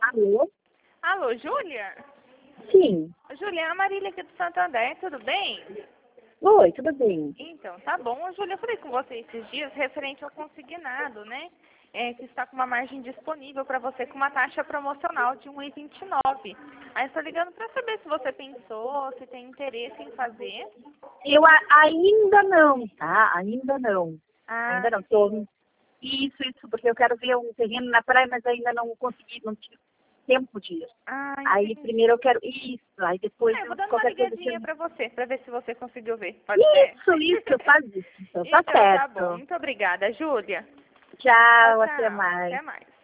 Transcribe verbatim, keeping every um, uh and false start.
Alô? Alô, Júlia? Sim. Júlia, a Marília aqui do Santander, tudo bem? Oi, tudo bem? Então, tá bom. Júlia, eu falei com você esses dias referente ao consignado, né? É, que está com uma margem disponível para você com uma taxa promocional de um e vinte e nove. Aí estou ligando para saber se você pensou, se tem interesse em fazer. Eu a- ainda não, tá? Ainda não. Ah, Ainda não. Tô... Isso, isso, porque eu quero ver um terreno na praia, mas ainda não consegui, não tive tempo disso. ah, Aí entendi. primeiro eu quero isso, aí depois É, eu eu- vou dando uma qualquer coisa que ligadinha eu... para você, para ver se você conseguiu ver. Pode ser? Isso, isso, faz isso. Então tá Então, tá bom. certo. Muito obrigada, Júlia. Tchau, Tchau, até tchau. mais. Até mais.